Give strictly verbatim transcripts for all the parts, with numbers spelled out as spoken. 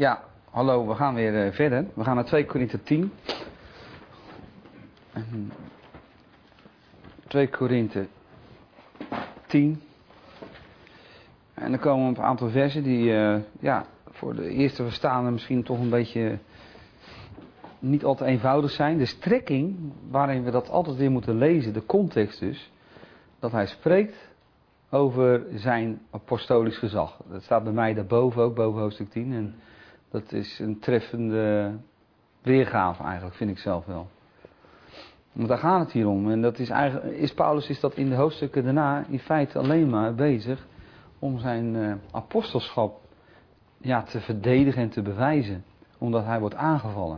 Ja, hallo, we gaan weer uh, verder. We gaan naar twee Korinthe tien. twee Korinthe tien. En dan komen we op een aantal versen die uh, ja, voor de eerste verstaande misschien toch een beetje niet al te eenvoudig zijn. De strekking waarin we dat altijd weer moeten lezen, de context dus, dat hij spreekt over zijn apostolisch gezag. Dat staat bij mij daarboven ook, boven hoofdstuk tien. En dat is een treffende weergave eigenlijk, vind ik zelf wel. Want daar gaat het hier om. En dat is eigenlijk, is Paulus is dat in de hoofdstukken daarna in feite alleen maar bezig om zijn uh, apostelschap ja, te verdedigen en te bewijzen. Omdat hij wordt aangevallen.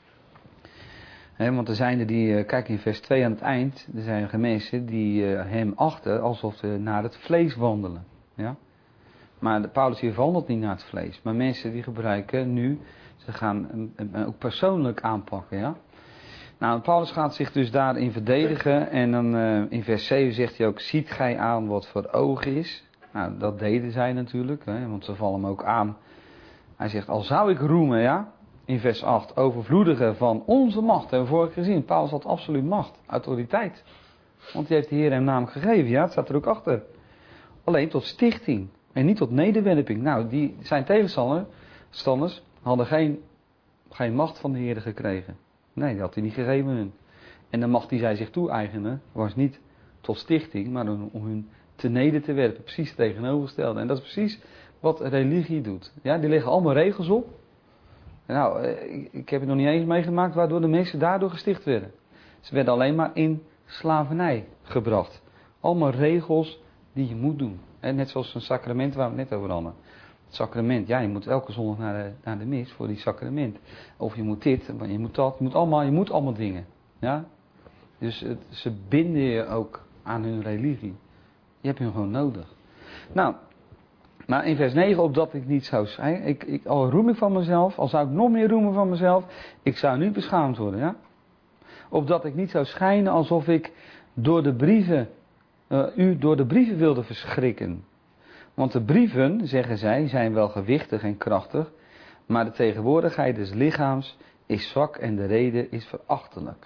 He, want er zijn er die, uh, kijk in vers twee aan het eind, er zijn mensen die uh, hem achten alsof ze naar het vlees wandelen. Ja? Maar de Paulus hier wandelt niet naar het vlees. Maar mensen die gebruiken nu, ze gaan hem, hem ook persoonlijk aanpakken. Ja? Nou, Paulus gaat zich dus daarin verdedigen. En dan uh, in vers zeven zegt hij ook, ziet gij aan wat voor ogen is. Nou, dat deden zij natuurlijk, hè, want ze vallen hem ook aan. Hij zegt, al zou ik roemen, ja, in vers acht, overvloedigen van onze macht. Hebben we vorige gezien, Paulus had absoluut macht, autoriteit. Want die heeft de Heer hem namelijk gegeven, ja, het staat er ook achter. Alleen tot stichting en niet tot nederwerping. Nou, die, zijn tegenstanders hadden geen, geen macht van de Heer gekregen. Nee, die had hij niet gegeven hun. En de macht die zij zich toe-eigenen was niet tot stichting, maar om hun te neder te werpen. Precies het tegenovergestelde. En dat is precies wat religie doet. Ja, die leggen allemaal regels op. Nou, ik heb het nog niet eens meegemaakt waardoor de mensen daardoor gesticht werden. Ze werden alleen maar in slavernij gebracht. Allemaal regels die je moet doen. Net zoals een sacrament waar we het net over hadden. Het sacrament, ja, je moet elke zondag naar de, naar de mis voor die sacrament. Of je moet dit, je moet dat, je moet allemaal, je moet allemaal dingen. Ja? Dus het, ze binden je ook aan hun religie. Je hebt hun gewoon nodig. Nou, maar in vers negen, opdat ik niet zou schijnen, ik, ik, al roem ik van mezelf, al zou ik nog meer roemen van mezelf, ik zou niet beschaamd worden, ja. Opdat ik niet zou schijnen alsof ik door de brieven, uh, u door de brieven wilde verschrikken. Want de brieven, zeggen zij, zijn wel gewichtig en krachtig, maar de tegenwoordigheid des lichaams is zwak en de rede is verachtelijk.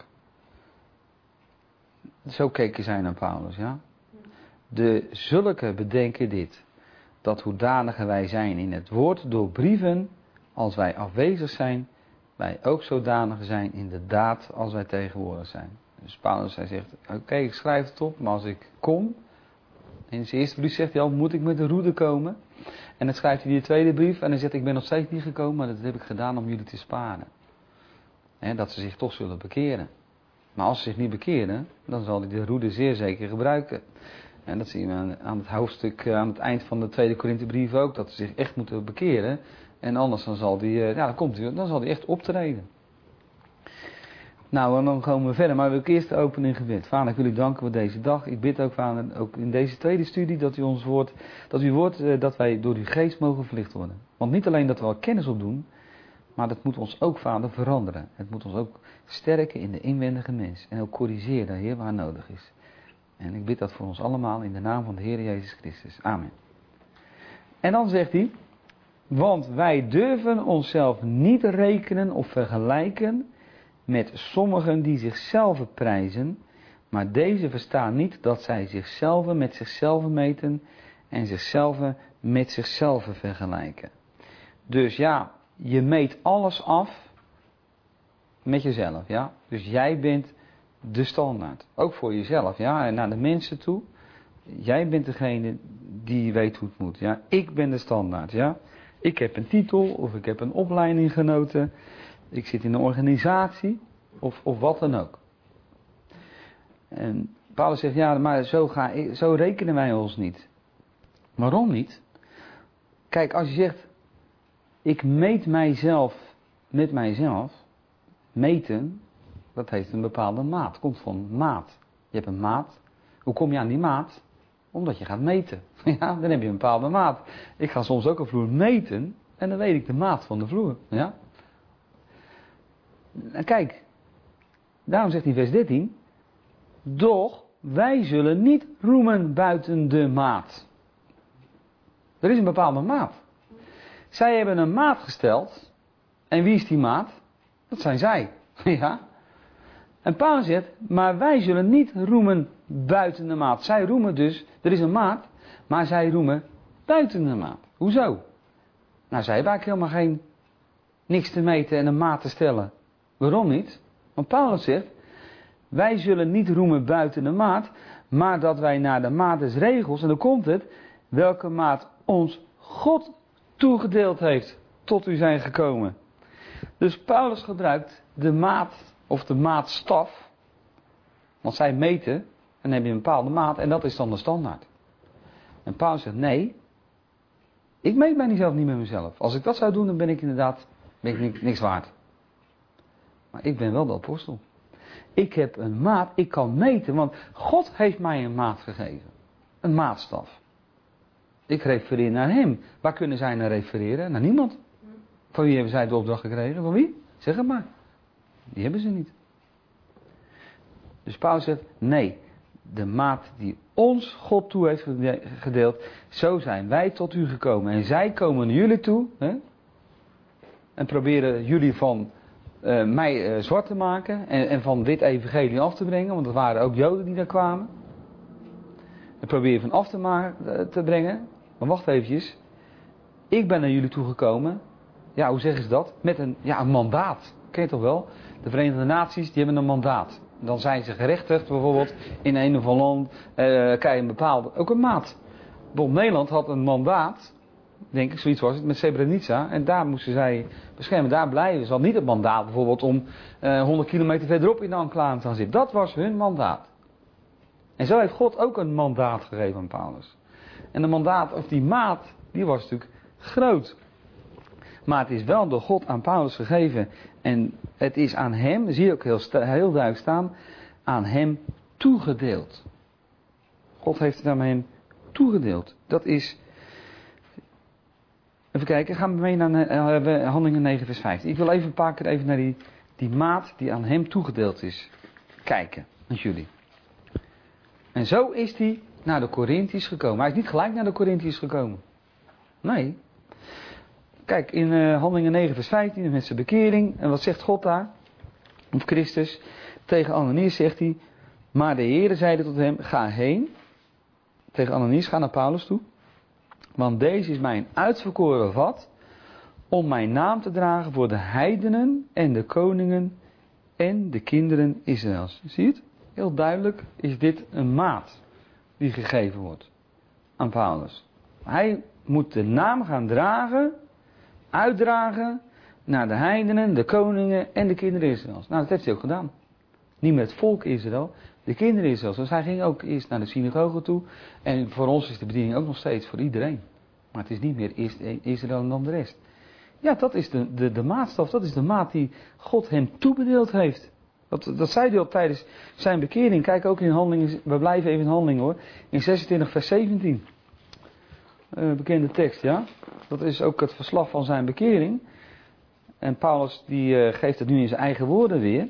Zo keken zij naar Paulus, ja. De zulke bedenken dit, dat hoedanige wij zijn in het woord door brieven, als wij afwezig zijn, wij ook zodanig zijn in de daad als wij tegenwoordig zijn. Dus Paulus hij zegt, oké, okay, ik schrijf het op, maar als ik kom, in zijn eerste brief zegt hij al, moet ik met de roede komen? En dan schrijft hij die tweede brief en hij zegt, ik ben nog steeds niet gekomen, maar dat heb ik gedaan om jullie te sparen. He, dat ze zich toch zullen bekeren. Maar als ze zich niet bekeren, dan zal hij de roede zeer zeker gebruiken. En dat zien we aan het hoofdstuk, aan het eind van de tweede Korinthebrief ook, dat ze zich echt moeten bekeren. En anders dan zal die, ja, dan komt hij, dan zal hij echt optreden. Nou, en dan komen we verder, maar we willen eerst openen in gebed. Vader, ik wil u danken voor deze dag. Ik bid ook, Vader, ook in deze tweede studie, dat u ons woord, dat u woord, dat wij door uw geest mogen verlicht worden. Want niet alleen dat we al kennis opdoen, maar dat moet ons ook, Vader, veranderen. Het moet ons ook sterken in de inwendige mens. En ook corrigeren, Heer, waar nodig is. En ik bid dat voor ons allemaal in de naam van de Heer Jezus Christus. Amen. En dan zegt hij, want wij durven onszelf niet rekenen of vergelijken met sommigen die zichzelf prijzen, maar deze verstaan niet dat zij zichzelf met zichzelf meten en zichzelf met zichzelf vergelijken. Dus ja, je meet alles af met jezelf, ja. Dus jij bent de standaard. Ook voor jezelf, ja. En naar de mensen toe. Jij bent degene die weet hoe het moet, ja. Ik ben de standaard, ja. Ik heb een titel of ik heb een opleiding genoten. Ik zit in een organisatie of, of wat dan ook. En Paulus zegt, ja, maar zo, ga ik, zo rekenen wij ons niet. Waarom niet? Kijk, als je zegt, ik meet mijzelf met mijzelf. Meten, dat heeft een bepaalde maat. Komt van maat. Je hebt een maat. Hoe kom je aan die maat? Omdat je gaat meten. Ja, dan heb je een bepaalde maat. Ik ga soms ook een vloer meten. En dan weet ik de maat van de vloer. Ja? En kijk. Daarom zegt hij vers dertien. Doch wij zullen niet roemen buiten de maat. Er is een bepaalde maat. Zij hebben een maat gesteld. En wie is die maat? Dat zijn zij. Ja. En Paulus zegt, maar wij zullen niet roemen buiten de maat. Zij roemen dus, er is een maat, maar zij roemen buiten de maat. Hoezo? Nou, zij hebben eigenlijk helemaal geen niks te meten en een maat te stellen. Waarom niet? Want Paulus zegt, wij zullen niet roemen buiten de maat, maar dat wij naar de maat des regels, en dan komt het, welke maat ons God toegedeeld heeft, tot u zijn gekomen. Dus Paulus gebruikt de maat, of de maatstaf, want zij meten, en dan heb je een bepaalde maat, en dat is dan de standaard. En Paulus zegt, nee, ik meet mij zelf niet met mezelf. Als ik dat zou doen, dan ben ik inderdaad ben ik niks waard. Maar ik ben wel de apostel. Ik heb een maat, ik kan meten, want God heeft mij een maat gegeven. Een maatstaf. Ik refereer naar hem. Waar kunnen zij naar refereren? Naar niemand. Van wie hebben zij de opdracht gekregen? Van wie? Zeg het maar. Die hebben ze niet. Dus Paulus zegt, nee, de maat die ons God toe heeft gedeeld, zo zijn wij tot u gekomen. En zij komen naar jullie toe, hè, en proberen jullie van uh, mij uh, zwart te maken en, en van dit evangelie af te brengen, want er waren ook Joden die daar kwamen. En proberen van af te, maken, uh, te brengen. Maar wacht eventjes, ik ben naar jullie toe gekomen, ja, hoe zeggen ze dat? Met een, ja, een mandaat. Ken je toch wel? De Verenigde Naties, die hebben een mandaat. Dan zijn ze gerechtigd bijvoorbeeld in een of ander land, uh, krijg je een bepaalde, ook een maat. Bijvoorbeeld Nederland had een mandaat, denk ik, zoiets was het, met Srebrenica. En daar moesten zij beschermen, daar blijven. Ze hadden niet het mandaat bijvoorbeeld om uh, honderd kilometer verderop in de enclave te gaan zitten. Dat was hun mandaat. En zo heeft God ook een mandaat gegeven aan Paulus. En de mandaat, of die maat, die was natuurlijk groot. Maar het is wel door God aan Paulus gegeven. En het is aan hem, dat zie je ook heel, heel duidelijk staan, aan hem toegedeeld. God heeft het aan hem toegedeeld. Dat is... Even kijken, gaan we mee naar uh, Handelingen negen vers vijftien. Ik wil even een paar keer even naar die, die maat die aan hem toegedeeld is kijken. Met jullie. En zo is hij naar de Corinthiërs gekomen. Hij is niet gelijk naar de Corinthiërs gekomen. Nee. Kijk, in uh, Handelingen negen vers vijftien, met zijn bekering. En wat zegt God daar? Of Christus. Tegen Ananias zegt hij. Maar de Heere zeide tot hem, ga heen. Tegen Ananias, ga naar Paulus toe. Want deze is mijn uitverkoren vat. Om mijn naam te dragen voor de heidenen en de koningen en de kinderen Israëls. Zie je het? Heel duidelijk is dit een maat die gegeven wordt aan Paulus. Hij moet de naam gaan dragen, uitdragen naar de heidenen, de koningen en de kinderen Israëls. Nou, dat heeft hij ook gedaan. Niet met het volk Israël, de kinderen Israëls. Dus hij ging ook eerst naar de synagoge toe. En voor ons is de bediening ook nog steeds voor iedereen. Maar het is niet meer eerst Israël en dan de rest. Ja, dat is de, de, de maatstaf, dat is de maat die God hem toebedeeld heeft. Dat, dat zei hij al tijdens zijn bekering. Kijk ook in Handelingen, we blijven even in Handelingen hoor. In zesentwintig vers zeventien. Uh, bekende tekst, ja. Dat is ook het verslag van zijn bekering. En Paulus die uh, geeft het nu in zijn eigen woorden weer.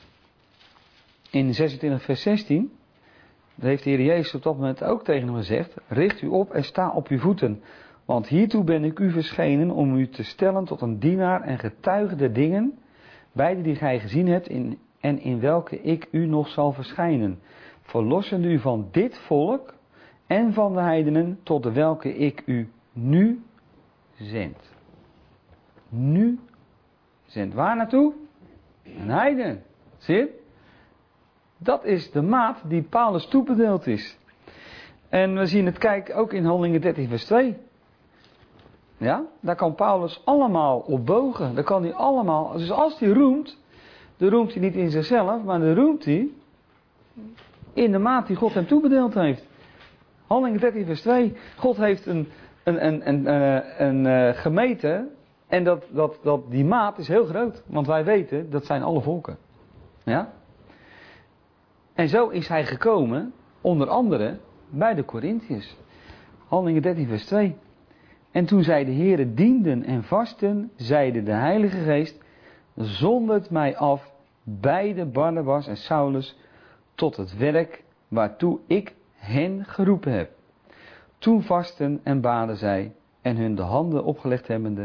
In zesentwintig vers zestien. Daar heeft de Heer Jezus op dat moment ook tegen hem gezegd. Richt u op en sta op uw voeten. Want hiertoe ben ik u verschenen om u te stellen tot een dienaar en getuige der dingen. Beide die gij gezien hebt in, en in welke ik u nog zal verschijnen. Verlossende u van dit volk en van de heidenen tot de welke ik u nu zend. Nu zend. Waar naartoe? Een heiden. Zie je? Dat is de maat die Paulus toebedeeld is. En we zien het, kijk, ook in Handelingen dertien vers twee. Ja, daar kan Paulus allemaal op bogen. Daar kan hij allemaal, dus als hij roemt, dan roemt hij niet in zichzelf, maar dan roemt hij in de maat die God hem toebedeeld heeft. Handelingen dertien vers twee. God heeft een, een, een, een, een, een, een gemeten en dat, dat, dat, die maat is heel groot. Want wij weten, dat zijn alle volken. Ja. En zo is hij gekomen, onder andere, bij de Corinthiërs. Handelingen dertien vers twee. En toen zij de Heere dienden en vasten, zeide de Heilige Geest, zondert mij af, beide Barnabas en Saulus, tot het werk waartoe ik hen geroepen heb. Toen vasten en baden zij, en hun de handen opgelegd hebbende,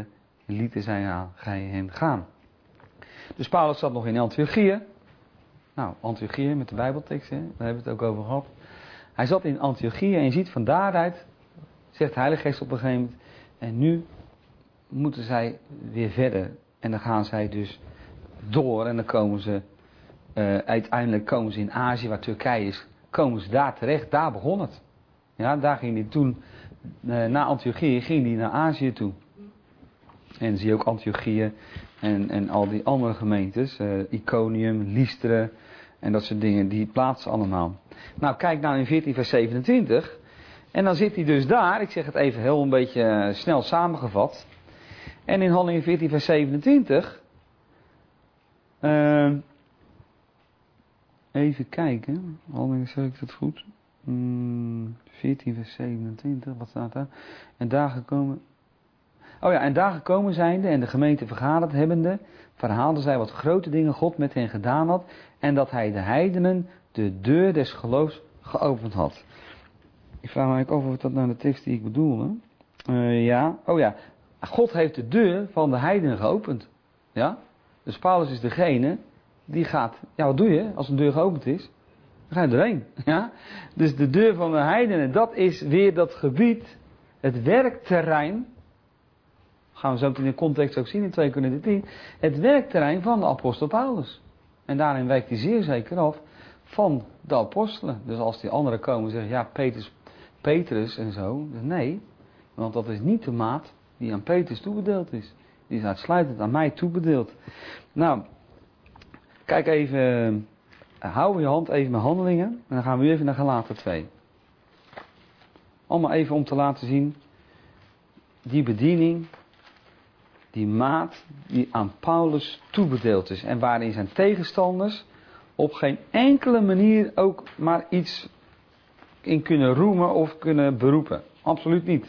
lieten zij gij hen gaan. Dus Paulus zat nog in Antiochië. Nou, Antiochië met de Bijbeltekst, hè? Daar hebben we het ook over gehad. Hij zat in Antiochië en je ziet van daaruit, zegt de Heilige Geest op een gegeven moment, en nu moeten zij weer verder. En dan gaan zij dus door en dan komen ze, uh, uiteindelijk komen ze in Azië, waar Turkije is, komen ze daar terecht. Daar begon het. Ja, daar ging hij toen, uh, na Antiochië, ging hij naar Azië toe. En zie je ook Antiochië en, en al die andere gemeentes, uh, Iconium, Lystra en dat soort dingen, die plaatsen allemaal. Nou, kijk nou in veertien vers zevenentwintig. En dan zit hij dus daar, ik zeg het even heel een beetje uh, snel samengevat. En in Handelingen veertien vers zevenentwintig, uh, even kijken, Handelingen, zeg ik dat goed? Hmm, veertien vers zevenentwintig, wat staat daar? En daar gekomen... Oh ja, en daar gekomen zijnde en de gemeente vergaderd hebbende, verhaalden zij wat grote dingen God met hen gedaan had en dat hij de heidenen de deur des geloofs geopend had. Ik vraag me eigenlijk af of dat nou de tekst die ik bedoelde. Uh, ja, oh ja, God heeft de deur van de heidenen geopend. Ja, dus Paulus is degene die gaat, ja wat doe je als een deur geopend is? Dan ga je erheen. Ja? Dus de deur van de heidenen, dat is weer dat gebied, het werkterrein. Gaan we zo in de context ook zien in twee Korinthe tien. Het werkterrein van de apostel Paulus. En daarin wijkt hij zeer zeker af van de apostelen. Dus als die anderen komen en zeggen, ja Petrus, Petrus en zo. Nee, want dat is niet de maat die aan Petrus toebedeeld is. Die is uitsluitend aan mij toebedeeld. Nou, kijk even, hou je hand even met Handelingen. En dan gaan we nu even naar Galaten twee. Allemaal even om te laten zien, die bediening, die maat die aan Paulus toebedeeld is. En waarin zijn tegenstanders op geen enkele manier ook maar iets in kunnen roemen of kunnen beroepen. Absoluut niet.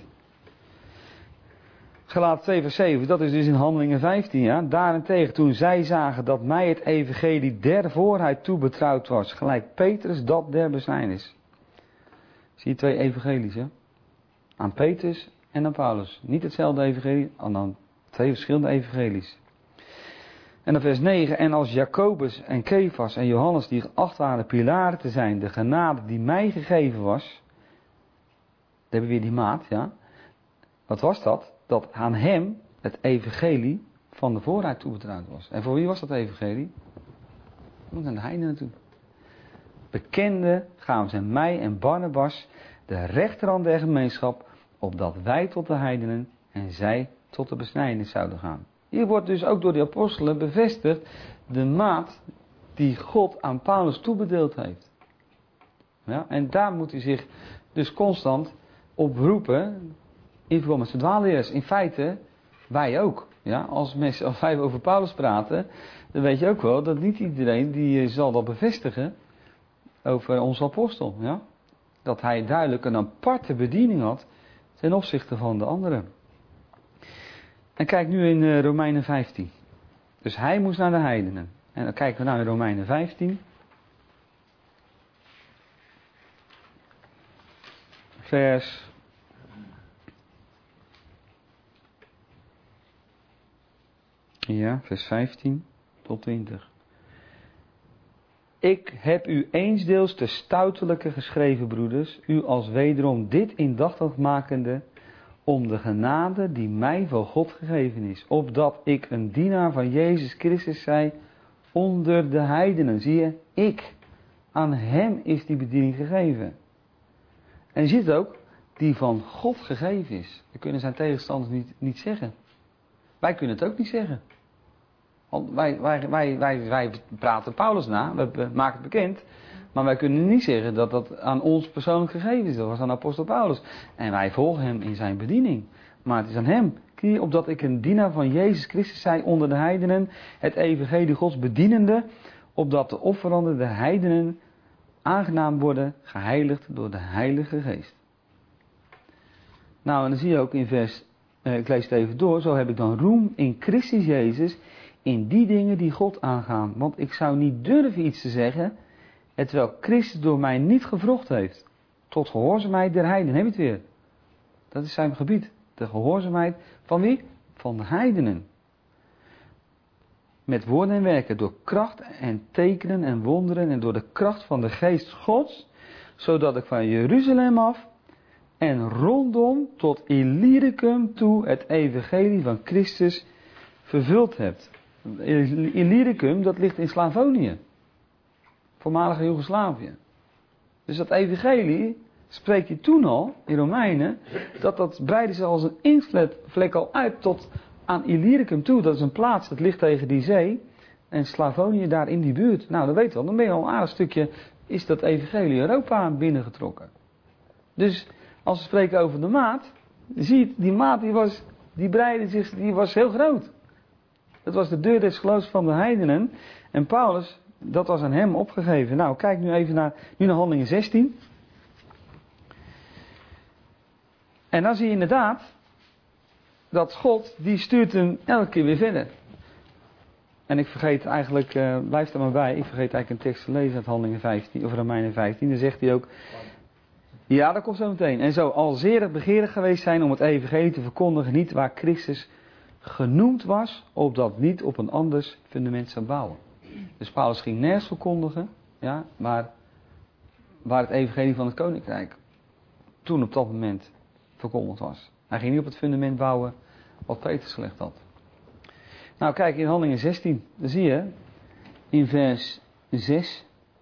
Galaten twee vers zeven, dat is dus in Handelingen vijftien. Ja. Daarentegen, toen zij zagen dat mij het evangelie der voorheid toebetrouwd was, gelijk Petrus dat der besnijdenis. Zie je twee evangelies, hè? Aan Petrus en aan Paulus. Niet hetzelfde evangelie, aan twee verschillende evangelies. En dan vers negen, en als Jacobus en Kefas en Johannes die geacht waren pilaren te zijn, de genade die mij gegeven was, dan hebben we weer die maat, ja. Wat was dat? Dat aan hem het evangelie van de vooruit toebetrouwd was. En voor wie was dat evangelie? Moet naar de heidenen toe. Bekende gaven ze mij en Barnabas de rechterhand der gemeenschap, opdat wij tot de heidenen en zij tot de besnijdenis zouden gaan. Hier wordt dus ook door de apostelen bevestigd de maat die God aan Paulus toebedeeld heeft. Ja, en daar moet hij zich dus constant op beroepen in verband met zijn dwaalleerders. In feite, wij ook. Ja, als mensen als wij over Paulus praten, dan weet je ook wel dat niet iedereen die zal dat bevestigen over onze apostel. Ja? Dat hij duidelijk een aparte bediening had ten opzichte van de anderen. En kijk nu in uh, Romeinen vijftien. Dus hij moest naar de heidenen. En dan kijken we naar in Romeinen vijftien. Vers... Ja, vers vijftien tot twintig. Ik heb u eensdeels te stoutelijke geschreven, broeders, u als wederom dit indachtig makende, om de genade die mij van God gegeven is, opdat ik een dienaar van Jezus Christus zij onder de heidenen. Zie je, ik, aan hem is die bediening gegeven. En je ziet ook, die van God gegeven is. Dat kunnen zijn tegenstanders niet, niet zeggen. Wij kunnen het ook niet zeggen. Want wij, wij, wij, wij, wij praten Paulus na, we maken het bekend. Maar wij kunnen niet zeggen dat dat aan ons persoonlijk gegeven is. Dat was aan apostel Paulus. En wij volgen hem in zijn bediening. Maar het is aan hem. Kie, opdat ik een dienaar van Jezus Christus zij onder de heidenen, het evangelie Gods bedienende, opdat de offeranden de heidenen aangenaam worden, geheiligd door de Heilige Geest. Nou, en dan zie je ook in vers, eh, ik lees het even door, zo heb ik dan roem in Christus Jezus, in die dingen die God aangaan. Want ik zou niet durven iets te zeggen, terwijl Christus door mij niet gevrocht heeft. Tot gehoorzaamheid der heiden. Heb je het weer? Dat is zijn gebied. De gehoorzaamheid van wie? Van van de heidenen. Met woorden en werken, door kracht en tekenen en wonderen en door de kracht van de geest Gods, zodat ik van Jeruzalem af en rondom tot Illyricum toe het evangelie van Christus vervuld heb. Illyricum, dat ligt in Slavonië, voormalige Joegoslavië. Dus dat evangelie spreekt hij toen al, in Romeinen, dat dat breidde zich als een inktvlek al uit tot aan Illyricum toe. Dat is een plaats, dat ligt tegen die zee. En Slavonië daar in die buurt. Nou, dat weet je wel, dan ben je al een aardig stukje, is dat evangelie Europa binnengetrokken. Dus, als we spreken over de maat, zie je, die maat die was, die breidde zich, die was heel groot. Dat was de deur des geloofs van de heidenen. En Paulus, dat was aan hem opgegeven. Nou, kijk nu even naar, nu naar Handelingen zestien. En dan zie je inderdaad dat God, die stuurt hem elke keer weer verder. En ik vergeet eigenlijk, uh, blijf er maar bij, ik vergeet eigenlijk een tekst te lezen uit Handelingen vijftien, of Romeinen vijftien. Dan zegt hij ook, ja, dat komt zo meteen. En zo al zeer begeerig geweest zijn om het evangelie te verkondigen, niet waar Christus genoemd was, opdat niet op een anders fundament zou bouwen. Dus Paulus ging nergens verkondigen, ja, maar waar het evangelie van het koninkrijk toen op dat moment verkondigd was. Hij ging niet op het fundament bouwen wat Petrus gelegd had. Nou, kijk in Handelingen zestien, dan zie je in vers zes.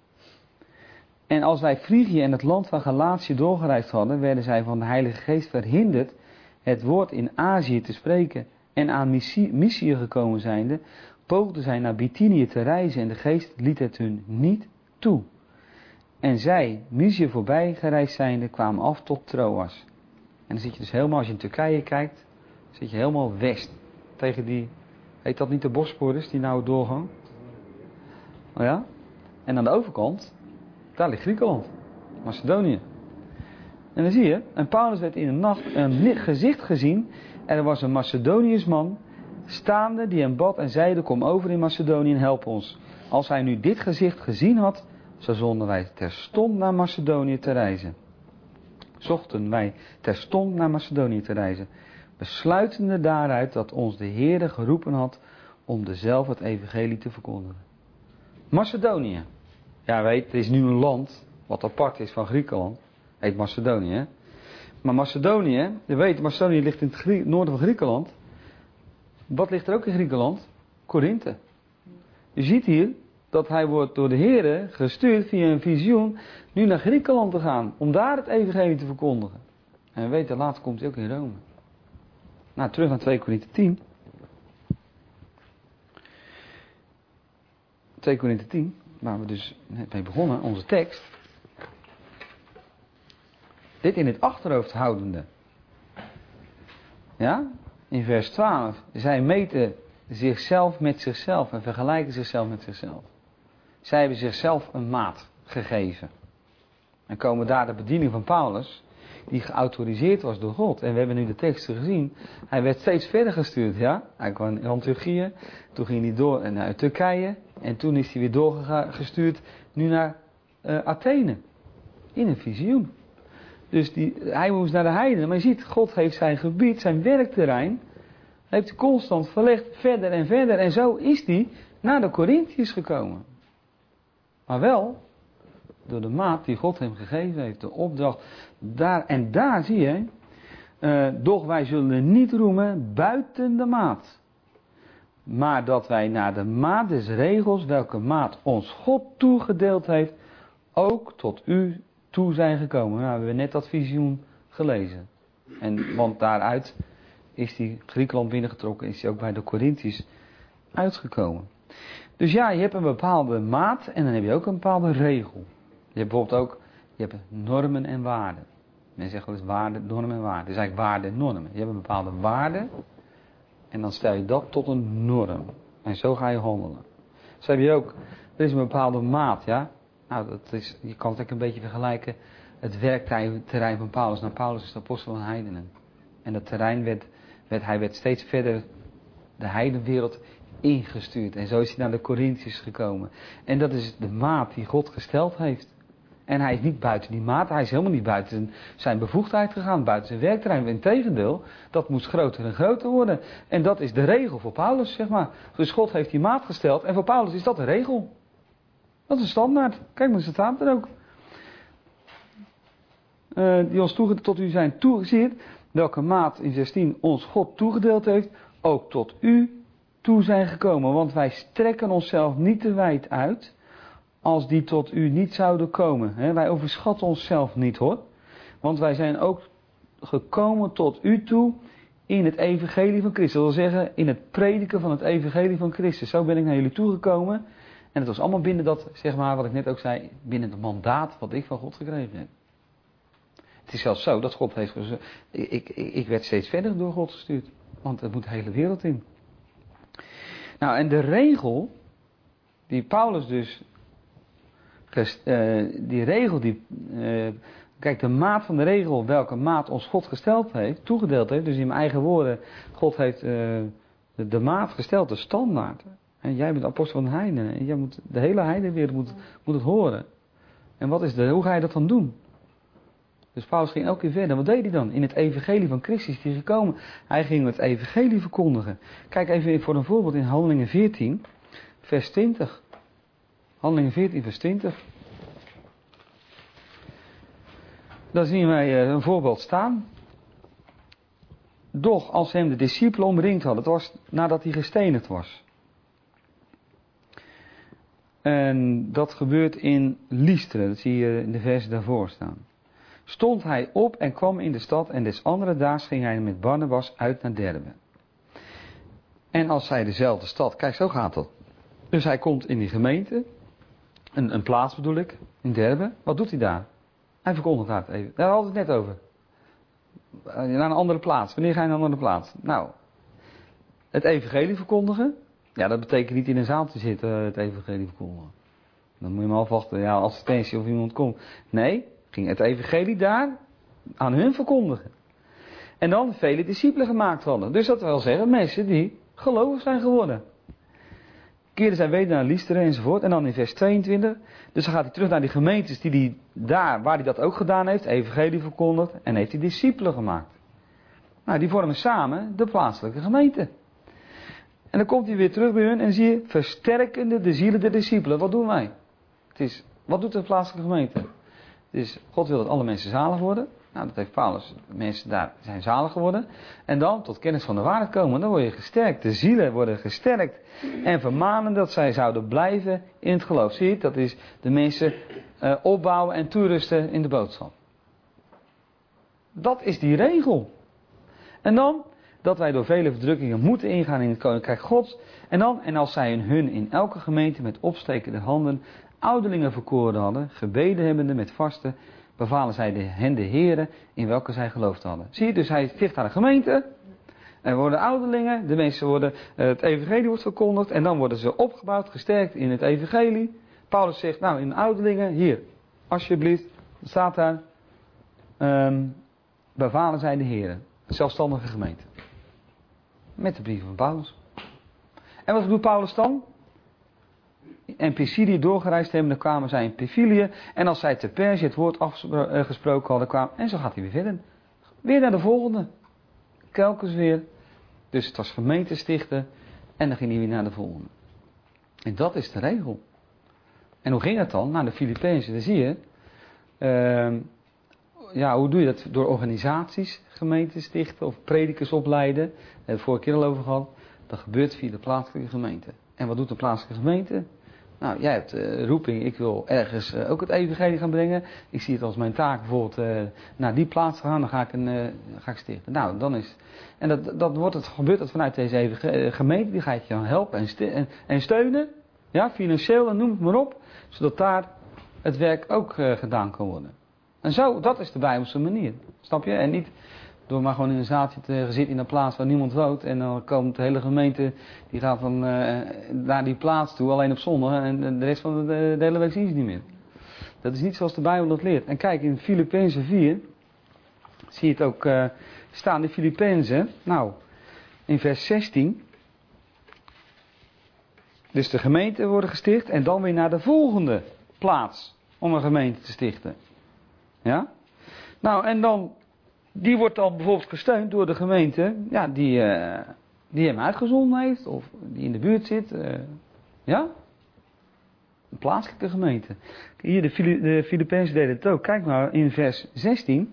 En als wij Frigië en het land van Galatië doorgereisd hadden, werden zij van de Heilige Geest verhinderd het woord in Azië te spreken. En aan Mysië gekomen zijnde, poogden zij naar Bithynië te reizen en de Geest liet het hun niet toe. En zij, Mysië voorbij gereisd zijnde, kwamen af tot Troas. En dan zit je dus helemaal, als je in Turkije kijkt, zit je helemaal west. Tegen die, heet dat niet de Bosporus, die nou doorgang? Oh ja? En aan de overkant, daar ligt Griekenland, Macedonië. En dan zie je, en Paulus werd in de nacht een gezicht gezien. En er was een Macedoniërs man, staande, die hem bad en zeide, kom over in Macedonië en help ons. Als hij nu dit gezicht gezien had, zo zonden wij terstond naar Macedonië te reizen. Zochten wij terstond naar Macedonië te reizen, besluitende daaruit dat ons de Heere geroepen had om dezelfde het evangelie te verkondigen. Macedonië. Ja, weet, er is nu een land wat apart is van Griekenland. Heet Macedonië. Hè? Maar Macedonië, je weet, Macedonië ligt in het Grie- noorden van Griekenland. Wat ligt er ook in Griekenland? Korinthe. Je ziet hier dat hij wordt door de Heere gestuurd via een visioen nu naar Griekenland te gaan. Om daar het evangelie te verkondigen. En we weten, later komt hij ook in Rome. Nou, terug naar twee Korinthe tien. twee Korinthe tien, waar we dus net mee begonnen, onze tekst. Dit in het achterhoofd houdende. Ja, in vers twaalf. Zij meten zichzelf met zichzelf en vergelijken zichzelf met zichzelf. Zij hebben zichzelf een maat gegeven. En komen daar de bediening van Paulus, die geautoriseerd was door God. En we hebben nu de teksten gezien. Hij werd steeds verder gestuurd, ja. Hij kwam in Antiochië, toen ging hij door naar Turkije. En toen is hij weer doorgestuurd, nu naar uh, Athene. In een visioen. Dus die, hij moest naar de heidenen. Maar je ziet, God heeft zijn gebied, zijn werkterrein, heeft hij constant verlegd, verder en verder. En zo is hij naar de Corinthiërs gekomen. Maar wel door de maat die God hem gegeven heeft, de opdracht. Daar, en daar zie je, uh, doch wij zullen niet roemen buiten de maat. Maar dat wij naar de maat des regels, welke maat ons God toegedeeld heeft, ook tot u toe zijn gekomen. Nou, we hebben net dat visioen gelezen. En, want daaruit is die Griekenland binnengetrokken, is hij ook bij de Corinthiërs uitgekomen. Dus ja, je hebt een bepaalde maat en dan heb je ook een bepaalde regel. Je hebt bijvoorbeeld ook, je hebt normen en waarden. Men zegt wel eens waarde, normen en waarden. Het is eigenlijk waarden en normen. Je hebt een bepaalde waarde en dan stel je dat tot een norm. En zo ga je handelen. Zo heb je ook, er is een bepaalde maat, ja. Nou, dat is, je kan het ook een beetje vergelijken, het werkterrein van Paulus. Nou, Paulus is de apostel van heidenen. En dat terrein werd, werd, hij werd steeds verder de heidenwereld ingestuurd. En zo is hij naar de Corinthiërs gekomen. En dat is de maat die God gesteld heeft. En hij is niet buiten die maat, hij is helemaal niet buiten zijn bevoegdheid gegaan, buiten zijn werkterrein. Integendeel, dat moest groter en groter worden. En dat is de regel voor Paulus, zeg maar. Dus God heeft die maat gesteld en voor Paulus is dat de regel. Dat is een standaard. Kijk maar, ze staat er ook. Uh, die ons toege- tot u zijn toegezierd, welke maat in zestien ons God toegedeeld heeft, ook tot u toe zijn gekomen. Want wij strekken onszelf niet te wijd uit, als die tot u niet zouden komen. He, wij overschatten onszelf niet hoor. Want wij zijn ook gekomen tot u toe in het evangelie van Christus. Dat wil zeggen, in het prediken van het evangelie van Christus. Zo ben ik naar jullie toegekomen. En het was allemaal binnen dat, zeg maar, wat ik net ook zei, binnen het mandaat wat ik van God gekregen heb. Het is zelfs zo dat God heeft gezegd, ik, ik, ik werd steeds verder door God gestuurd. Want het moet de hele wereld in. Nou, en de regel, die Paulus dus, uh, die regel, die, uh, kijk, de maat van de regel, welke maat ons God gesteld heeft, toegedeeld heeft, dus in mijn eigen woorden, God heeft uh, de, de maat gesteld, de standaard. En jij bent apostel van de heidenen, en jij moet, de hele heidenwereld moet, moet het horen. En wat is de, hoe ga je dat dan doen? Dus Paulus ging elke keer verder. Wat deed hij dan? In het evangelie van Christus is hij gekomen. Hij ging het evangelie verkondigen. Kijk even voor een voorbeeld in Handelingen veertien, vers twintig. Handelingen veertien, vers twintig. Daar zien wij een voorbeeld staan. Doch als hem de discipelen omringd hadden, het was nadat hij gestenigd was. En dat gebeurt in Lystra, dat zie je in de versen daarvoor staan. Stond hij op en kwam in de stad en des andere daags ging hij met Barnabas uit naar Derbe. En als zij dezelfde stad, kijk zo gaat dat. Dus hij komt in die gemeente, een, een plaats bedoel ik, in Derbe. Wat doet hij daar? Hij verkondigt daar het even. Daar hadden we het net over. Naar een andere plaats. Wanneer ga je naar een andere plaats? Nou, het evangelie verkondigen. Ja, dat betekent niet in een zaal te zitten, het evangelie verkondigen. Dan moet je maar afwachten, ja, advertentie of iemand komt. Nee, ging het evangelie daar aan hun verkondigen. En dan vele discipelen gemaakt hadden. Dus dat wil zeggen, mensen die gelovig zijn geworden. Keerden zij weder naar Lystra enzovoort. En dan in vers tweeëntwintig. Dus dan gaat hij terug naar die gemeentes die hij daar, waar hij dat ook gedaan heeft, evangelie verkondigd. En heeft hij discipelen gemaakt. Nou, die vormen samen de plaatselijke gemeente. En dan komt hij weer terug bij hun en zie je, versterkende de zielen der discipelen. Wat doen wij? Het is, wat doet de plaatselijke gemeente? Dus God wil dat alle mensen zalig worden. Nou, dat heeft Paulus. De mensen daar zijn zalig geworden. En dan tot kennis van de waarheid komen. Dan word je gesterkt. De zielen worden gesterkt. En vermanen dat zij zouden blijven in het geloof. Zie je, dat is de mensen uh, opbouwen en toerusten in de boodschap. Dat is die regel. En dan dat wij door vele verdrukkingen moeten ingaan in het koninkrijk Gods. En dan, en als zij in hun in elke gemeente met opstekende handen ouderlingen verkoren hadden, gebeden hebbende met vasten, bevalen zij de, hen de heren in welke zij geloofd hadden. Zie je, dus hij sticht aan een gemeente. Er worden ouderlingen, de mensen worden, het evangelie wordt verkondigd en dan worden ze opgebouwd, gesterkt in het evangelie. Paulus zegt, nou in ouderlingen, hier, alsjeblieft, staat daar, um, bevalen zij de heren. Zelfstandige gemeente. Met de brieven van Paulus. En wat doet Paulus dan? En Pisidië doorgereisd hebben, dan kwamen zij in Pamphylië. En als zij te Perzië het woord afgesproken hadden, kwamen. En zo gaat hij weer verder. Weer naar de volgende. Telkens weer. Dus het was gemeente stichten. En dan ging hij weer naar de volgende. En dat is de regel. En hoe ging het dan? Naar de Filippenzen. Dan zie je. Uh, ja, hoe doe je dat? Door organisaties, gemeenten stichten of predikers opleiden. Daar hebben we het vorige keer al over gehad. Dat gebeurt via de plaatselijke gemeente. En wat doet de plaatselijke gemeente? Nou, jij hebt uh, roeping, ik wil ergens uh, ook het evangelie gaan brengen. Ik zie het als mijn taak bijvoorbeeld uh, naar die plaats te gaan, dan ga ik, een, uh, ga ik stichten. Nou, dan is. En dat, dat wordt het, gebeurt dat vanuit deze even, uh, gemeente, die gaat je dan helpen en, sti- en, en steunen. Ja, financieel en noem het maar op. Zodat daar het werk ook uh, gedaan kan worden. En zo, dat is de Bijbelse manier. Snap je? En niet door maar gewoon in een zaaltje te zitten in een plaats waar niemand woont. En dan komt de hele gemeente, die gaat dan uh, naar die plaats toe, alleen op zondag. En de rest van de, de hele week zien ze niet meer. Dat is niet zoals de Bijbel dat leert. En kijk, in Filippenzen vier, zie je het ook uh, staan, de Filippenzen. Nou, in vers zestien. Dus de gemeenten worden gesticht en dan weer naar de volgende plaats. om een gemeente te stichten. Ja? Nou, en dan, die wordt dan bijvoorbeeld gesteund door de gemeente, ja, die, uh, die hem uitgezonden heeft, of die in de buurt zit. Uh, ja? Een plaatselijke gemeente. Hier, de, Fili- de Filippenzen deden het ook. Kijk maar in vers zestien.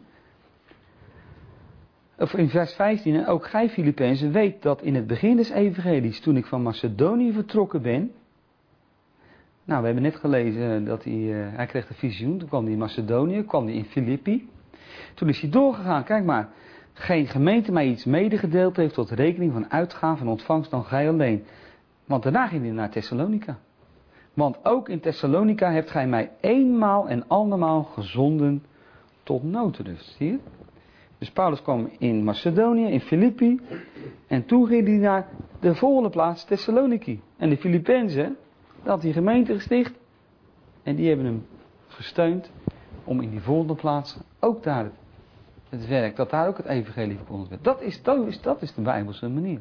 Of in vers vijftien. En ook gij Filippenzen weet dat in het begin des evangelies, toen ik van Macedonië vertrokken ben. Nou, we hebben net gelezen dat hij, uh, hij kreeg een visioen. Toen kwam hij in Macedonië, kwam hij in Filippi. Toen is hij doorgegaan. Kijk maar. Geen gemeente mij iets medegedeeld heeft tot rekening van uitgaven en ontvangst dan gij alleen. Want daarna ging hij naar Thessalonica. Want ook in Thessalonica hebt gij mij eenmaal en andermaal gezonden tot noodrust. Zie je? Dus Paulus kwam in Macedonië, in Filippi. En toen ging hij naar de volgende plaats, Thessaloniki. En de Filippenzen, dat had die gemeente gesticht. En die hebben hem gesteund om in die volgende plaats ook daar het werk, dat daar ook het evangelie verkondigd werd. Dat is, dat is, dat is de Bijbelse manier.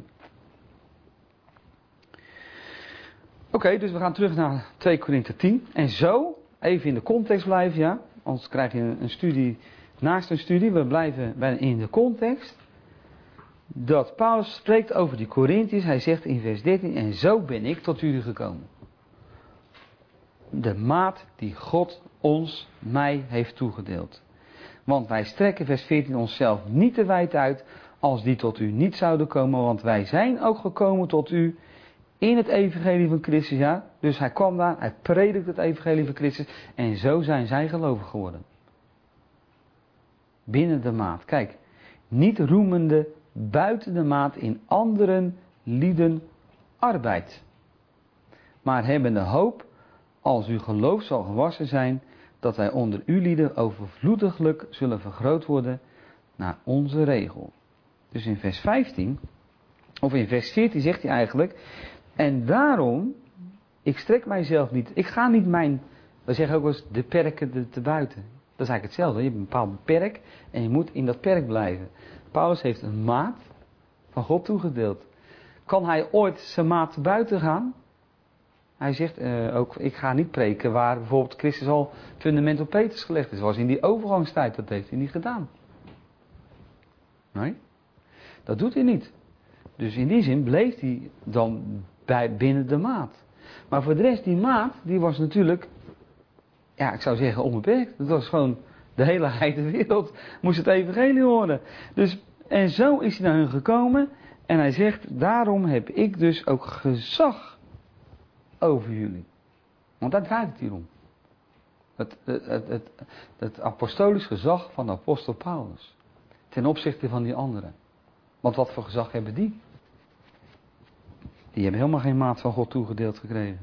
Oké, okay, dus we gaan terug naar twee Korinthe tien. En zo, even in de context blijven, ja. Anders krijg je een, een studie naast een studie. We blijven bij, in de context. Dat Paulus spreekt over die Korinthiërs. Hij zegt in vers dertien, en zo ben ik tot jullie gekomen. De maat die God ons, mij heeft toegedeeld. Want wij strekken, vers veertien, onszelf niet te wijd uit als die tot u niet zouden komen. Want wij zijn ook gekomen tot u in het evangelie van Christus, ja. Dus hij kwam daar, hij predikt het evangelie van Christus. En zo zijn zij gelovig geworden. Binnen de maat. Kijk, niet roemende buiten de maat in anderen lieden arbeid. Maar hebben de hoop, als uw geloof zal gewassen zijn, dat wij onder u lieden overvloediglijk zullen vergroot worden naar onze regel. Dus in vers vijftien, of in vers veertien zegt hij eigenlijk, en daarom, ik strek mijzelf niet, ik ga niet mijn, we zeggen ook wel eens, de perken er te buiten. Dat is eigenlijk hetzelfde, je hebt een bepaald perk en je moet in dat perk blijven. Paulus heeft een maat van God toegedeeld. Kan hij ooit zijn maat buiten gaan? Hij zegt uh, ook, ik ga niet preken waar bijvoorbeeld Christus al fundament op Petrus gelegd is. Dat was in die overgangstijd, dat heeft hij niet gedaan. Nee, dat doet hij niet. Dus in die zin bleef hij dan bij, binnen de maat. Maar voor de rest, die maat, die was natuurlijk, ja, ik zou zeggen onbeperkt. Het was gewoon, de hele heide wereld moest het evangelie horen. Dus, en zo is hij naar hun gekomen en hij zegt, daarom heb ik dus ook gezag over jullie. Want daar draait het hier om. Het, het, het, het, het apostolisch gezag van de apostel Paulus. Ten opzichte van die anderen. Want wat voor gezag hebben die? Die hebben helemaal geen maat van God toegedeeld gekregen.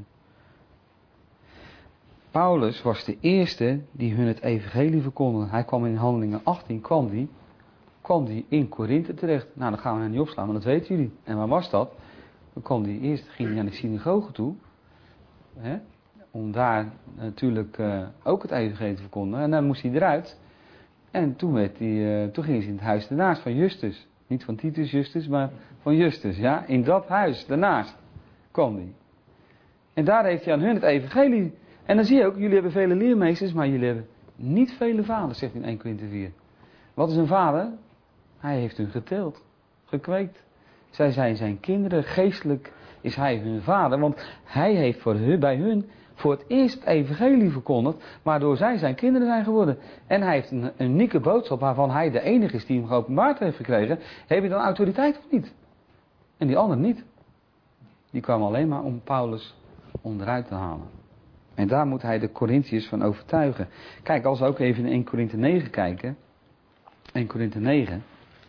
Paulus was de eerste die hun het evangelie verkondigde. Hij kwam in Handelingen achttien, kwam die, kwam die in Korinthe terecht. Nou, dan gaan we er niet opslaan, maar dat weten jullie. En waar was dat? Dan kwam die eerst, ging hij naar de synagoge toe. Hè, om daar natuurlijk uh, ook het evangelie te verkondigen. En dan moest hij eruit. En toen, werd hij, uh, toen ging hij in het huis daarnaast van Justus. Niet van Titus Justus, maar van Justus. Ja? In dat huis daarnaast kwam hij. En daar heeft hij aan hun het evangelie. En dan zie je ook, jullie hebben vele leermeesters, maar jullie hebben niet vele vaders, zegt hij in Eerste Korinthe vier. Wat is een vader? Hij heeft hun geteeld, gekweekt. Zij zijn zijn kinderen, geestelijk is hij hun vader, want hij heeft voor hun, bij hun voor het eerst het evangelie verkondigd, waardoor zij zijn kinderen zijn geworden. En hij heeft een, een unieke boodschap waarvan hij de enige is die hem geopenbaard heeft gekregen. Heb je dan autoriteit of niet? En die anderen niet. Die kwamen alleen maar om Paulus onderuit te halen. En daar moet hij de Korinthiërs van overtuigen. Kijk, als we ook even in Eerste Korinthe negen kijken. Eerste Korinthe negen.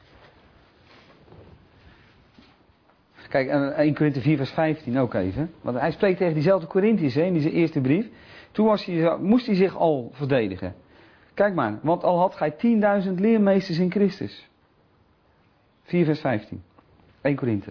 Kijk, Eerste Korinthe vier vers vijftien ook even. Want hij spreekt tegen diezelfde Korinthiërs in zijn eerste brief. Toen was hij, moest hij zich al verdedigen. Kijk maar, want al had gij tienduizend leermeesters in Christus. vier vers vijftien. Eerste Korinthe.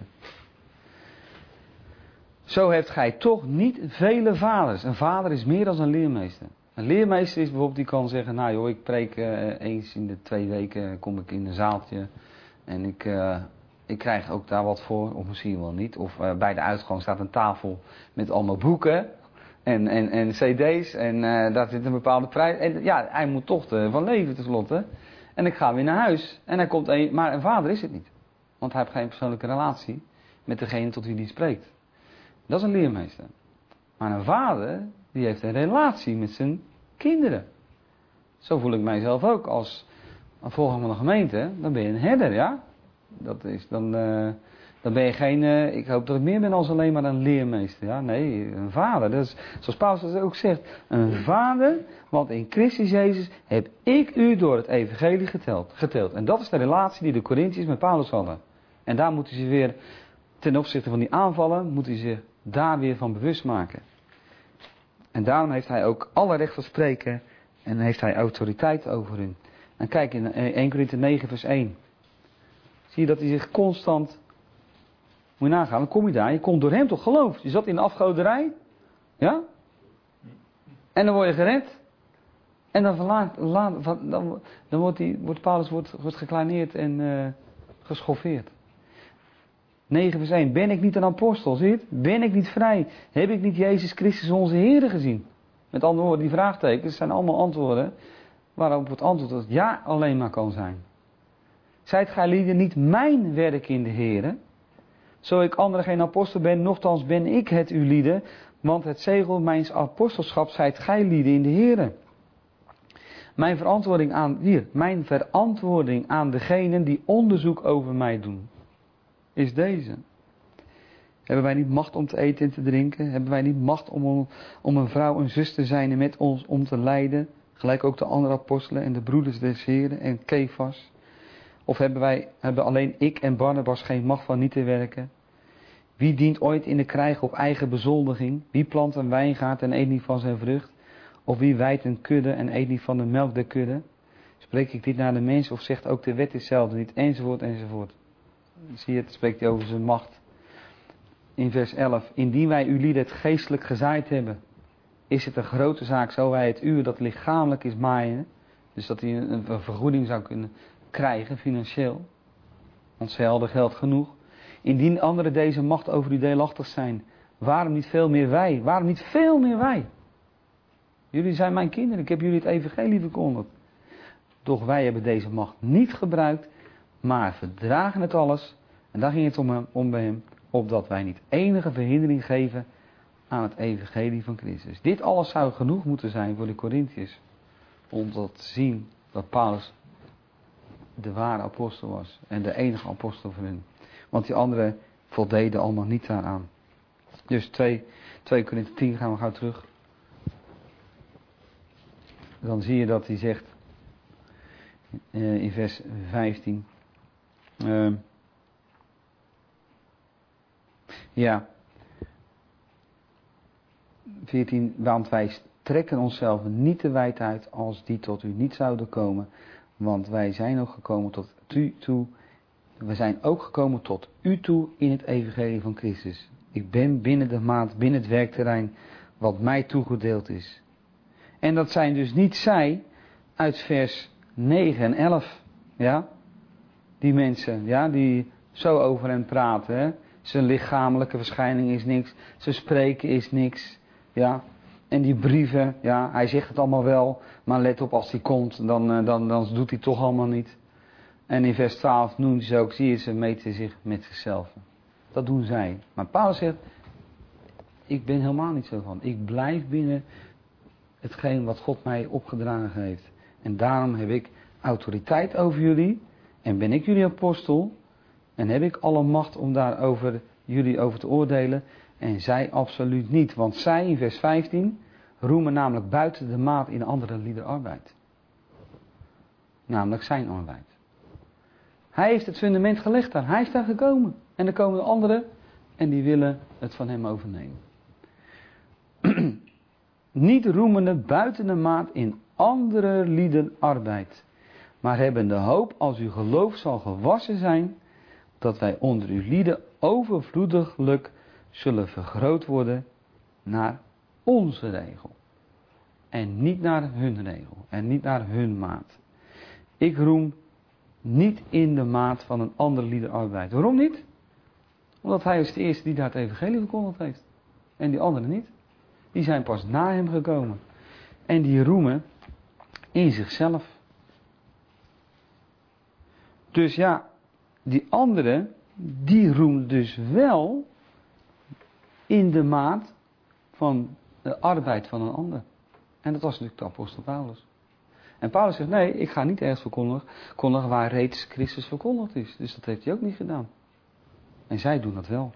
Zo hebt gij toch niet vele vaders. Een vader is meer dan een leermeester. Een leermeester is bijvoorbeeld die kan zeggen, nou joh, ik preek uh, eens in de twee weken, kom ik in een zaaltje. En ik, uh, ik krijg ook daar wat voor, of misschien wel niet. Of uh, bij de uitgang staat een tafel met allemaal boeken. En, en, en cd's en uh, daar zit een bepaalde prijs. En ja, hij moet toch uh, van leven tenslotte. En ik ga weer naar huis. En hij komt een, maar een vader is het niet. Want hij heeft geen persoonlijke relatie met degene tot wie hij spreekt. Dat is een leermeester. Maar een vader, die heeft een relatie met zijn kinderen. Zo voel ik mijzelf ook als een volger van een gemeente. Dan ben je een herder, ja. Dat is dan... Uh, Dan ben je geen, uh, ik hoop dat ik meer ben als alleen maar een leermeester. Ja, nee, een vader. Dat is, zoals Paulus dat ook zegt. Een vader, want in Christus Jezus heb ik u door het evangelie geteld, geteld. En dat is de relatie die de Corinthiërs met Paulus hadden. En daar moeten ze weer, ten opzichte van die aanvallen, moeten ze zich daar weer van bewust maken. En daarom heeft hij ook alle recht van spreken en heeft hij autoriteit over hun. En kijk in eerste Korinthe negen vers één. Zie je dat hij zich constant... Moet je nagaan, dan kom je daar. Je komt door hem tot geloof. Je zat in de afgoderij. Ja? En dan word je gered. En dan, verlaat, laat, dan, dan wordt, die, wordt Paulus wordt, wordt gekleineerd en uh, geschoffeerd. negen vers één. Ben ik niet een apostel? Zie je het? Ben ik niet vrij? Heb ik niet Jezus Christus onze Heer gezien? Met andere woorden, die vraagtekens zijn allemaal antwoorden. Waarop het antwoord dat ja alleen maar kan zijn. Zijt gij lieden niet mijn werk in de Heer? Zo ik anderen geen apostel ben, nochtans ben ik het u lieden, want het zegel mijns apostelschap zijt gij lieden in de Here. Mijn verantwoording aan, hier, mijn verantwoording aan degenen die onderzoek over mij doen, is deze. Hebben wij niet macht om te eten en te drinken? Hebben wij niet macht om, om een vrouw een zus te zijn en met ons om te lijden? Gelijk ook de andere apostelen en de broeders des Heren en Kefas. Of hebben wij, hebben alleen ik en Barnabas geen macht van niet te werken? Wie dient ooit in de krijg op eigen bezoldiging? Wie plant een wijngaard en eet niet van zijn vrucht? Of wie wijdt een kudde en eet niet van de melk der kudde? Spreek ik dit naar de mens of zegt ook de wet hetzelfde niet? Enzovoort, enzovoort. Zie je het, spreekt hij over zijn macht. In vers elf. Indien wij uw lieden het geestelijk gezaaid hebben, is het een grote zaak zo wij het uur dat lichamelijk is maaien. Dus dat hij een, een vergoeding zou kunnen krijgen, financieel. Want ze hadden geld genoeg. Indien anderen deze macht over u deelachtig zijn, waarom niet veel meer wij? Waarom niet veel meer wij? Jullie zijn mijn kinderen, ik heb jullie het evangelie verkondigd. Doch wij hebben deze macht niet gebruikt, maar verdragen het alles. En daar ging het om, hem, om bij hem, opdat wij niet enige verhindering geven aan het evangelie van Christus. Dit alles zou genoeg moeten zijn voor de Corinthiërs, om te zien dat Paulus de ware apostel was en de enige apostel van hen. Want die anderen voldeden allemaal niet daaraan. Dus twee Korinthe tien gaan we gauw terug. Dan zie je dat hij zegt uh, in vers vijftien. Uh, ja. veertien. Want wij trekken onszelf niet te wijd uit als die tot u niet zouden komen. Want wij zijn ook gekomen tot u toe. We zijn ook gekomen tot u toe in het evangelie van Christus. Ik ben binnen de maat, binnen het werkterrein, wat mij toegedeeld is. En dat zijn dus niet zij uit vers negen en elf. Ja? Die mensen, ja, die zo over hen praten. Hè? Zijn lichamelijke verschijning is niks. Zijn spreken is niks. Ja? En die brieven, ja, hij zegt het allemaal wel. Maar let op, als hij komt, dan, dan, dan doet hij toch allemaal niet. En in vers twaalf noemen ze ook, zie je, ze meten zich met zichzelf. Dat doen zij. Maar Paulus zegt, ik ben helemaal niet zo van. Ik blijf binnen hetgeen wat God mij opgedragen heeft. En daarom heb ik autoriteit over jullie. En ben ik jullie apostel. En heb ik alle macht om daar over jullie over te oordelen. En zij absoluut niet. Want zij in vers vijftien roemen namelijk buiten de maat in andere lieder arbeid. Namelijk zijn arbeid. Hij heeft het fundament gelegd daar. Hij is daar gekomen. En er komen de anderen en die willen het van hem overnemen. Niet roemende buiten de maat in andere lieden arbeid. Maar hebben de hoop als uw geloof zal gewassen zijn, dat wij onder uw lieden overvloediglijk zullen vergroot worden naar onze regel. En niet naar hun regel. En niet naar hun maat. Ik roem niet in de maat van een andere lieder arbeid. Waarom niet? Omdat hij is de eerste die daar het evangelie verkondigd heeft. En die anderen niet. Die zijn pas na hem gekomen. En die roemen in zichzelf. Dus ja, die anderen, die roemen dus wel in de maat van de arbeid van een ander. En dat was natuurlijk de apostel Paulus. En Paulus zegt, nee, ik ga niet ergens verkondigen waar reeds Christus verkondigd is. Dus dat heeft hij ook niet gedaan. En zij doen dat wel.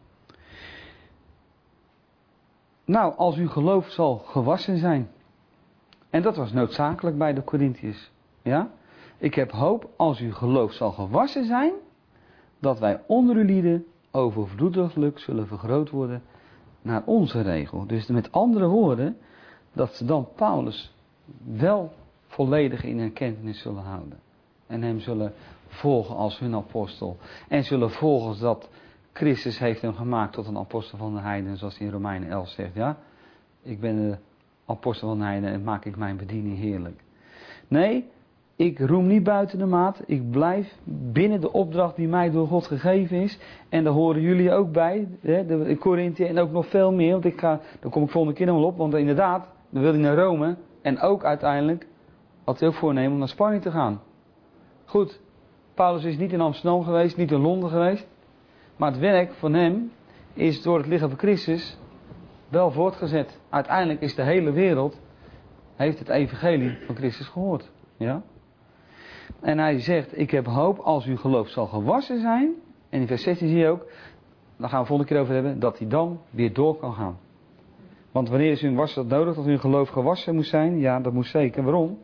Nou, als uw geloof zal gewassen zijn. En dat was noodzakelijk bij de Corinthiërs. Ja? Ik heb hoop, als uw geloof zal gewassen zijn, dat wij onder uw lieden overvloediglijk zullen vergroot worden naar onze regel. Dus met andere woorden, dat ze dan Paulus wel volledig in herkentenis zullen houden. En hem zullen volgen als hun apostel. En zullen volgen dat Christus heeft hem gemaakt tot een apostel van de heidenen, zoals hij in Romeinen elf zegt. Ja, ik ben de apostel van de heidenen en maak ik mijn bediening heerlijk. Nee, ik roem niet buiten de maat. Ik blijf binnen de opdracht die mij door God gegeven is. En daar horen jullie ook bij. Hè, de Korinthe en ook nog veel meer. Want ik ga, daar kom ik volgende keer nog wel op. Want inderdaad, dan wil hij naar Rome. En ook uiteindelijk had hij ook voornemen om naar Spanje te gaan. Goed, Paulus is niet in Amsterdam geweest, niet in Londen geweest. Maar het werk van hem is door het lichaam van Christus wel voortgezet. Uiteindelijk is de hele wereld, heeft het evangelie van Christus gehoord. Ja? En hij zegt, ik heb hoop als uw geloof zal gewassen zijn. En in vers zestien zie je ook, daar gaan we volgende keer over hebben, dat hij dan weer door kan gaan. Want wanneer is uw was dat nodig, dat uw geloof gewassen moet zijn? Ja, dat moet zeker. Waarom?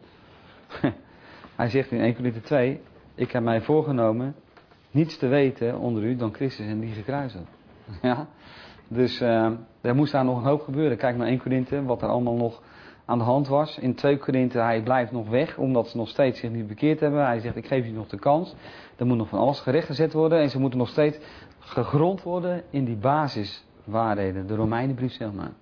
Hij zegt in eerste Korinthe twee, ik heb mij voorgenomen niets te weten onder u dan Christus en die gekruisigd. Ja? Dus uh, er moest daar nog een hoop gebeuren. Kijk naar eerste Korinthe, wat er allemaal nog aan de hand was. In tweede Korinthe, hij blijft nog weg, omdat ze nog steeds zich niet bekeerd hebben. Hij zegt, ik geef je nog de kans. Er moet nog van alles gerechtgezet worden. En ze moeten nog steeds gegrond worden in die basiswaarheden. De Romeinenbrief, zeg maar.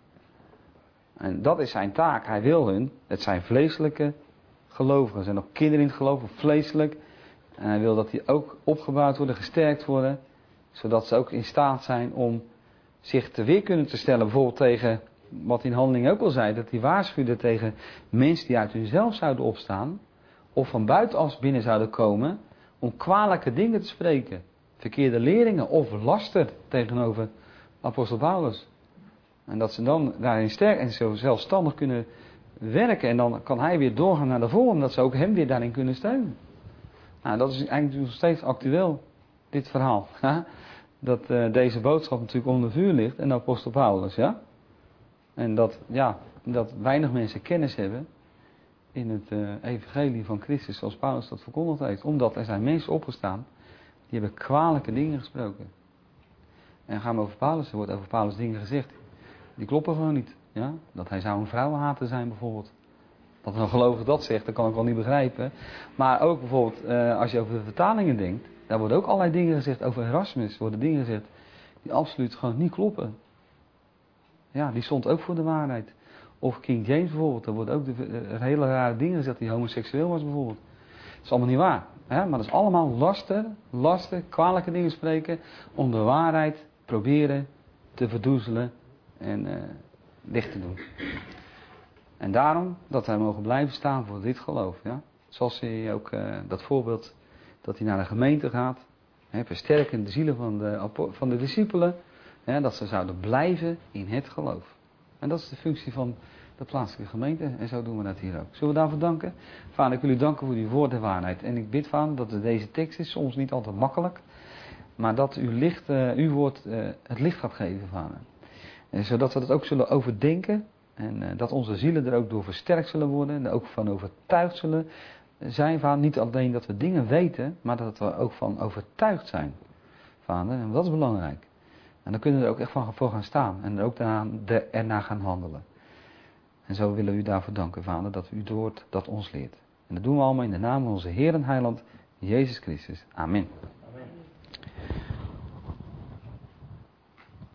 En dat is zijn taak. Hij wil hun, het zijn vleeselijke gelovigen. Er zijn nog kinderen in het geloof, vleeselijk. En hij wil dat die ook opgebouwd worden, gesterkt worden. Zodat ze ook in staat zijn om zich te weer kunnen te stellen. Bijvoorbeeld tegen, wat in Handelingen ook al zei, dat hij waarschuwde tegen mensen die uit hunzelf zouden opstaan. Of van buitenaf binnen zouden komen om kwalijke dingen te spreken. Verkeerde leringen of laster tegenover apostel Paulus. En dat ze dan daarin sterk en zo zelfstandig kunnen werken. En dan kan hij weer doorgaan naar de volgende. Omdat ze ook hem weer daarin kunnen steunen. Nou, dat is eigenlijk nog steeds actueel, dit verhaal. Dat uh, deze boodschap natuurlijk onder vuur ligt. En de apostel Paulus, ja. En dat, ja, dat weinig mensen kennis hebben in het uh, evangelie van Christus zoals Paulus dat verkondigd heeft. Omdat er zijn mensen opgestaan, die hebben kwalijke dingen gesproken. En gaan we over Paulus, er wordt over Paulus dingen gezegd. Die kloppen gewoon niet. Ja? Dat hij zou een vrouwenhater zijn bijvoorbeeld. Dat een gelovige dat zegt, dat kan ik wel niet begrijpen. Maar ook bijvoorbeeld, uh, als je over de vertalingen denkt, daar worden ook allerlei dingen gezegd. Over Erasmus worden dingen gezegd die absoluut gewoon niet kloppen. Ja, die stond ook voor de waarheid. Of King James bijvoorbeeld, daar worden ook de, uh, hele rare dingen gezegd, die homoseksueel was bijvoorbeeld. Dat is allemaal niet waar. Hè? Maar dat is allemaal laster, laster, kwalijke dingen spreken, om de waarheid proberen te verdoezelen en uh, dicht te doen. En daarom dat wij mogen blijven staan voor dit geloof. Ja? Zoals hij ook uh, dat voorbeeld dat hij naar de gemeente gaat. Hè, versterken de zielen van de, van de discipelen. Hè, dat ze zouden blijven in het geloof. En dat is de functie van de plaatselijke gemeente. En zo doen we dat hier ook. Zullen we daarvoor danken? Vader, ik wil u danken voor uw woord en waarheid. En ik bid van dat deze tekst is soms niet altijd makkelijk. Maar dat uw, licht, uh, uw woord uh, het licht gaat geven, Vader. En zodat we dat ook zullen overdenken. En uh, dat onze zielen er ook door versterkt zullen worden. En er ook van overtuigd zullen zijn, Vader. Niet alleen dat we dingen weten, maar dat we ook van overtuigd zijn, Vader. En dat is belangrijk. En dan kunnen we er ook echt van voor gaan staan. En er ook daarna, de, erna gaan handelen. En zo willen we u daarvoor danken, Vader, dat u het woord dat ons leert. En dat doen we allemaal in de naam van onze Heer en Heiland, Jezus Christus. Amen.